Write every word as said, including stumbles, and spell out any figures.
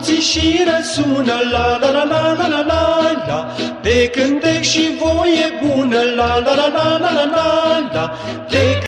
munții și răsună la la la la la la la la, de cântec și voie bună la la la la la la la la.